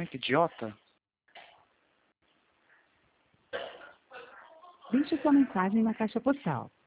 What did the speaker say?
Ai, que idiota. Deixe sua mensagem na caixa postal